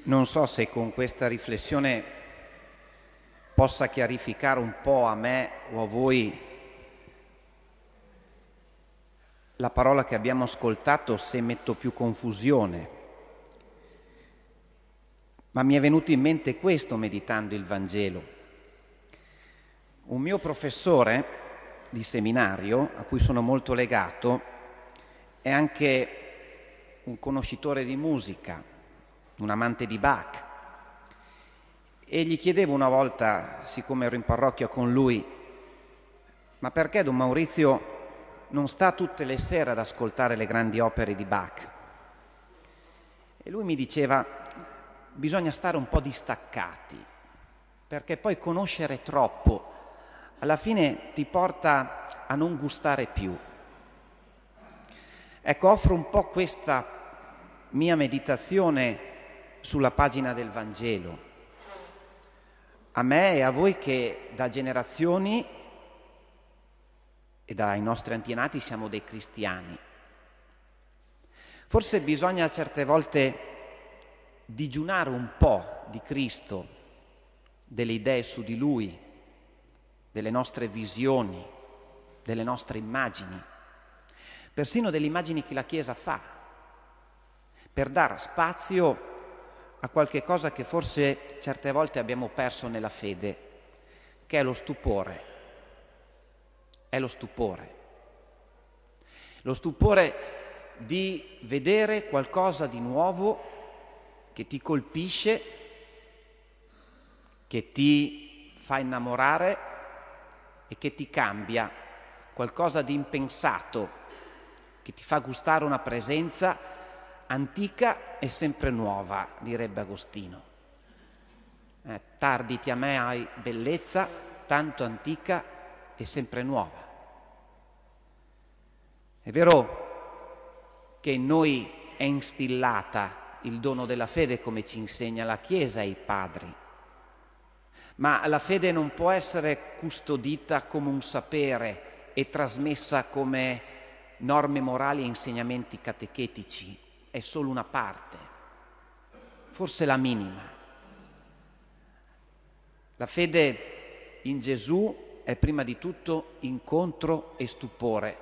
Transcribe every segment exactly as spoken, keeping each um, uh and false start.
Non so se con questa riflessione possa chiarificare un po' a me o a voi la parola che abbiamo ascoltato, se metto più confusione. Ma mi è venuto in mente questo meditando il Vangelo. Un mio professore di seminario, a cui sono molto legato, è anche un conoscitore di musica, un amante di Bach. E gli chiedevo una volta, siccome ero in parrocchia con lui, ma perché Don Maurizio non sta tutte le sere ad ascoltare le grandi opere di Bach? E lui mi diceva, bisogna stare un po' distaccati, perché poi conoscere troppo alla fine ti porta a non gustare più. Ecco, offro un po' questa mia meditazione sulla pagina del Vangelo, a me e a voi che da generazioni e dai nostri antenati siamo dei cristiani. Forse bisogna certe volte digiunare un po' di Cristo, delle idee su di Lui, delle nostre visioni, delle nostre immagini, persino delle immagini che la Chiesa fa, per dare spazio a qualche cosa che forse certe volte abbiamo perso nella fede, che è lo stupore. È lo stupore. Lo stupore di vedere qualcosa di nuovo che ti colpisce, che ti fa innamorare e che ti cambia, qualcosa di impensato, che ti fa gustare una presenza antica e sempre nuova, direbbe Agostino. Eh, tarditi a me hai bellezza, tanto antica e sempre nuova. È vero che in noi è instillata il dono della fede, come ci insegna la Chiesa e i padri, ma la fede non può essere custodita come un sapere e trasmessa come norme morali e insegnamenti catechetici. È solo una parte, forse la minima. La fede in Gesù è prima di tutto incontro e stupore.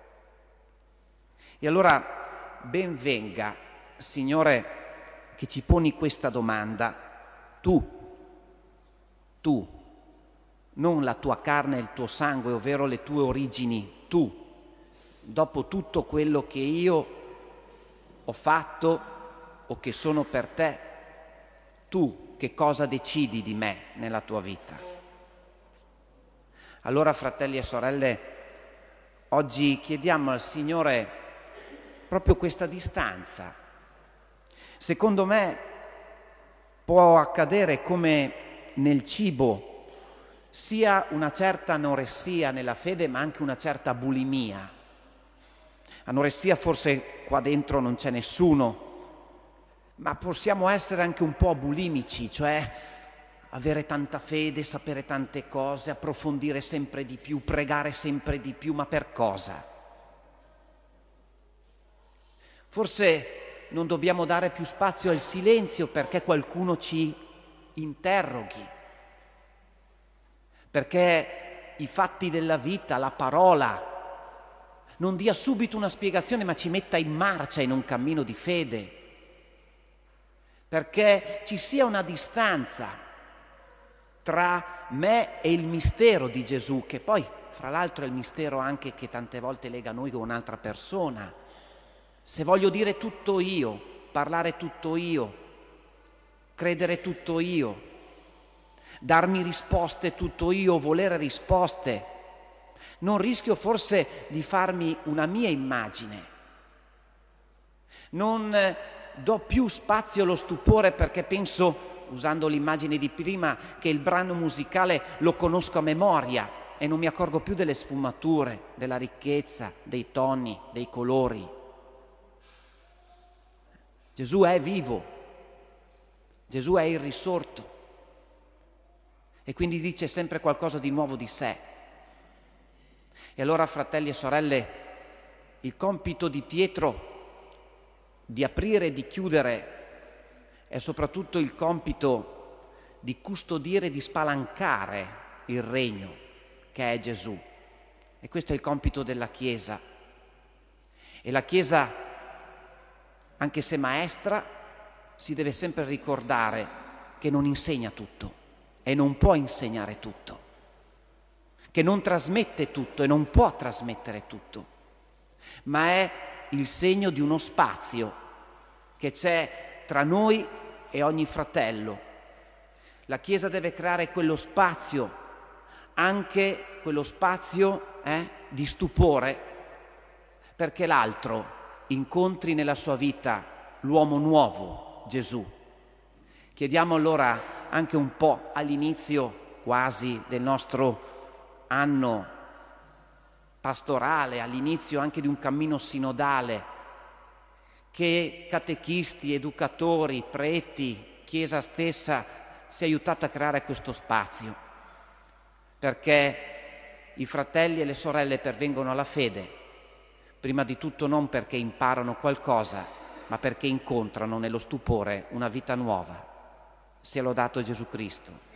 E allora ben venga, Signore, che ci poni questa domanda. Tu, tu, non la tua carne e il tuo sangue, ovvero le tue origini, tu, dopo tutto quello che io ho fatto o che sono per te, tu che cosa decidi di me nella tua vita? Allora, fratelli e sorelle, oggi chiediamo al Signore proprio questa distanza. Secondo me può accadere come nel cibo sia una certa anoressia nella fede, ma anche una certa bulimia. Anoressia forse qua dentro non c'è nessuno, ma possiamo essere anche un po' bulimici, cioè avere tanta fede, sapere tante cose, approfondire sempre di più, pregare sempre di più, ma per cosa? Forse non dobbiamo dare più spazio al silenzio perché qualcuno ci interroghi, perché i fatti della vita, la parola, non dia subito una spiegazione ma ci metta in marcia in un cammino di fede, perché ci sia una distanza tra me e il mistero di Gesù, che poi fra l'altro è il mistero anche che tante volte lega noi con un'altra persona. Se voglio dire tutto io, parlare tutto io, credere tutto io, darmi risposte tutto io, volere risposte, non rischio forse di farmi una mia immagine. Non do più spazio allo stupore perché penso, usando l'immagine di prima, che il brano musicale lo conosco a memoria e non mi accorgo più delle sfumature, della ricchezza, dei toni, dei colori. Gesù è vivo, Gesù è il risorto e quindi dice sempre qualcosa di nuovo di sé. E allora, fratelli e sorelle, il compito di Pietro di aprire e di chiudere è soprattutto il compito di custodire, di spalancare il regno che è Gesù. E questo è il compito della Chiesa. E la Chiesa, anche se maestra, si deve sempre ricordare che non insegna tutto e non può insegnare tutto, che non trasmette tutto e non può trasmettere tutto, ma è il segno di uno spazio che c'è tra noi e ogni fratello. La Chiesa deve creare quello spazio, anche quello spazio eh, di stupore, perché l'altro incontri nella sua vita l'uomo nuovo, Gesù. Chiediamo allora anche un po' all'inizio quasi del nostro anno pastorale, all'inizio anche di un cammino sinodale, che catechisti, educatori, preti, Chiesa stessa sia aiutata a creare questo spazio, perché i fratelli e le sorelle pervengono alla fede, prima di tutto non perché imparano qualcosa, ma perché incontrano nello stupore una vita nuova. Sia lodato Gesù Cristo.